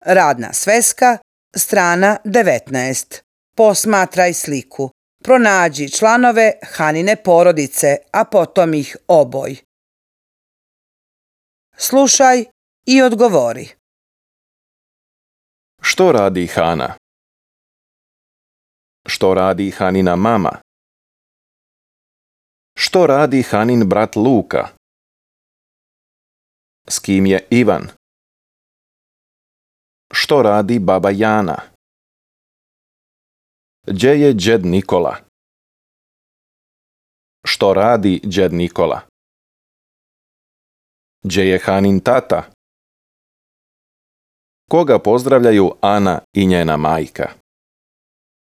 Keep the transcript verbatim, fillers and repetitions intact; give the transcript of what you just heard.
Radna sveska, strana devetnaest. Posmatraj sliku. Pronađi članove Hanine porodice, a potom ih oboj. Slušaj i odgovori. Što radi Hana? Što radi Hanina mama? Što radi Hanin brat Luka? S kim je Ivan? Što radi baba Jana? Gdje je džed Nikola? Što radi džed Nikola? Gdje je Hanin tata? Koga pozdravljaju Ana i njena majka?